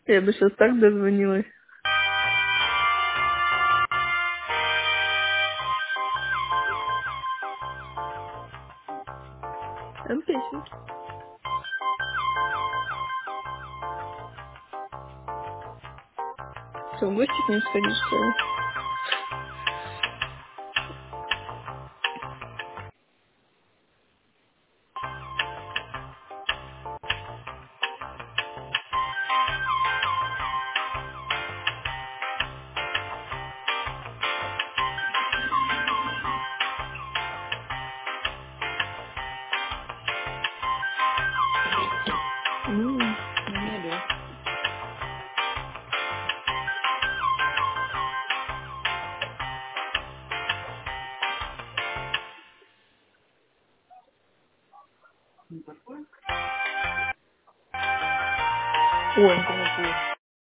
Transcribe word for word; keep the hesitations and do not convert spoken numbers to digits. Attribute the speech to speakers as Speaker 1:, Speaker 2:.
Speaker 1: Я бы сейчас так дозвонилась. Там песенки. Что, в гости к ним сходить, что ли? М,
Speaker 2: Ну, не иду. Ой, ну ты какую.